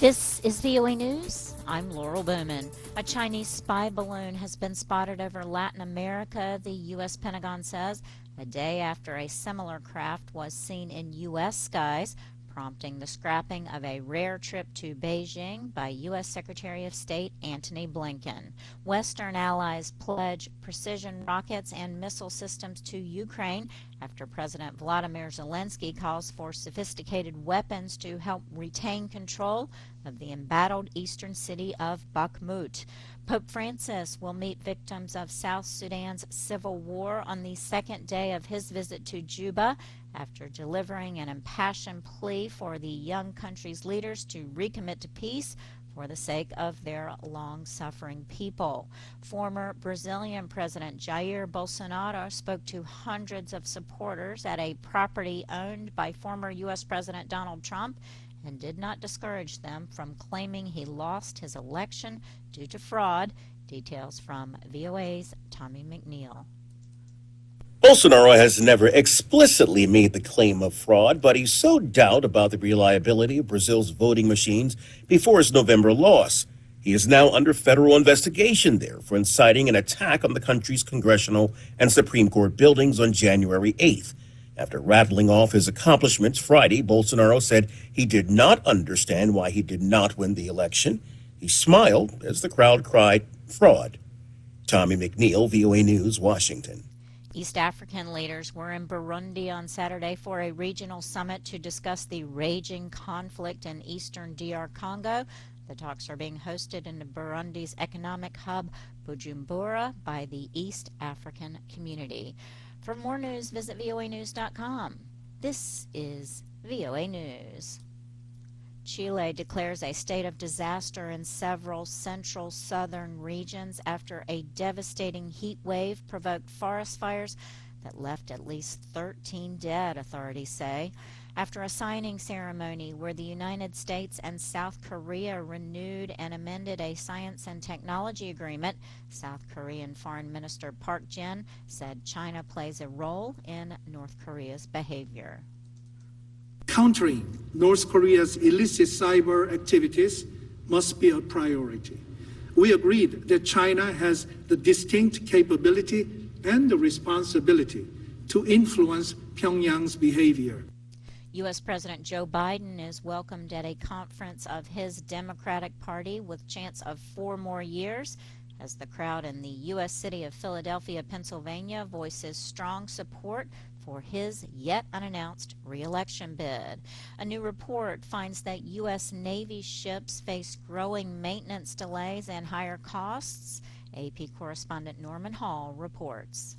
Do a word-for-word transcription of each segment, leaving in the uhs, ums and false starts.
This is V O A News. I'm Laurel Bowman. A Chinese spy balloon has been spotted over Latin America, the U S Pentagon says, a day after a similar craft was seen in U S skies, prompting the scrapping of a rare trip to Beijing by U S Secretary of State Antony Blinken. Western allies pledge precision rockets and missile systems to Ukraine after President Vladimir Zelensky calls for sophisticated weapons to help retain control of the embattled eastern city of Bakhmut. Pope Francis will meet victims of South Sudan's civil war on the second day of his visit to Juba after delivering an impassioned plea for the young country's leaders to recommit to peace for the sake of their long-suffering people. Former Brazilian President Jair Bolsonaro spoke to hundreds of supporters at a property owned by former U S President Donald Trump and did not discourage them from claiming he lost his election due to fraud. Details from V O A's Tommy McNeil. Bolsonaro has never explicitly made the claim of fraud, but he sowed doubt about the reliability of Brazil's voting machines before his November loss. He is now under federal investigation there for inciting an attack on the country's congressional and Supreme Court buildings on January eighth. After rattling off his accomplishments Friday, Bolsonaro said he did not understand why he did not win the election. He smiled as the crowd cried, "Fraud." Tommy McNeil, V O A News, Washington. East African leaders were in Burundi on Saturday for a regional summit to discuss the raging conflict in eastern D R Congo. The talks are being hosted in Burundi's economic hub, Bujumbura, by the East African Community. For more news, visit V O A news dot com. This is V O A News. Chile declares a state of disaster in several central southern regions after a devastating heat wave provoked forest fires that left at least thirteen dead, authorities say. After a signing ceremony where the United States and South Korea renewed and amended a science and technology agreement, South Korean Foreign Minister Park Jin said China plays a role in North Korea's behavior. Countering North Korea's illicit cyber activities must be a priority. We agreed that China has the distinct capability and the responsibility to influence Pyongyang's behavior. U S President Joe Biden is welcomed at a conference of his Democratic Party with chance of four more years as the crowd in the U S city of Philadelphia, Pennsylvania voices strong support for his yet unannounced re-election bid. A new report finds that U S Navy ships face growing maintenance delays and higher costs. A P correspondent Norman Hall reports.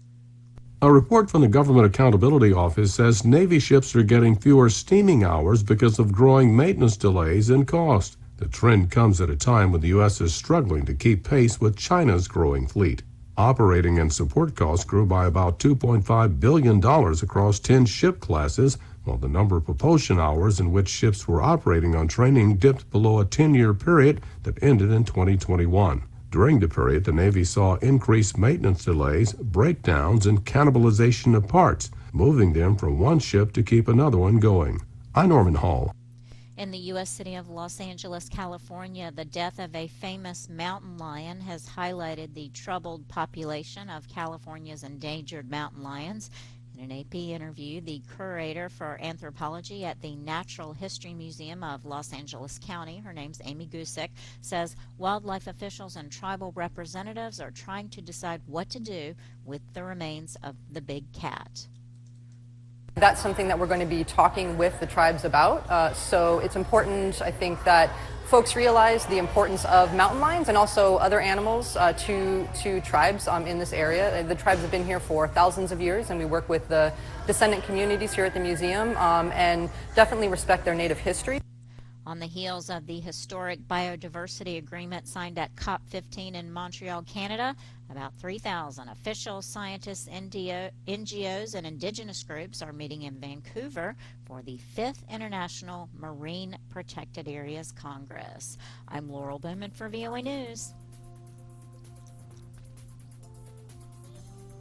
A report from the Government Accountability Office says Navy ships are getting fewer steaming hours because of growing maintenance delays and cost. The trend comes at a time when the U S is struggling to keep pace with China's growing fleet. Operating and support costs grew by about two point five billion dollars across ten ship classes, while the number of propulsion hours in which ships were operating on training dipped below a ten-year period that ended in twenty twenty-one. During the period, the Navy saw increased maintenance delays, breakdowns, and cannibalization of parts, moving them from one ship to keep another one going. I'm Norman Hall. In the U S city of Los Angeles, California, the death of a famous mountain lion has highlighted the troubled population of California's endangered mountain lions. In an A P interview, the curator for anthropology at the Natural History Museum of Los Angeles County, her name's Amy Gusick, says wildlife officials and tribal representatives are trying to decide what to do with the remains of the big cat. That's something that we're going to be talking with the tribes about. Uh, so it's important, I think, that folks realize the importance of mountain lions and also other animals uh, to, to tribes um, in this area. The tribes have been here for thousands of years, and we work with the descendant communities here at the museum um, and definitely respect their native history. On the heels of the historic biodiversity agreement signed at COP fifteen in Montreal, Canada, about three thousand officials, scientists, N G Os, and indigenous groups are meeting in Vancouver for the fifth International Marine Protected Areas Congress. I'm Laurel Bowman for V O A News.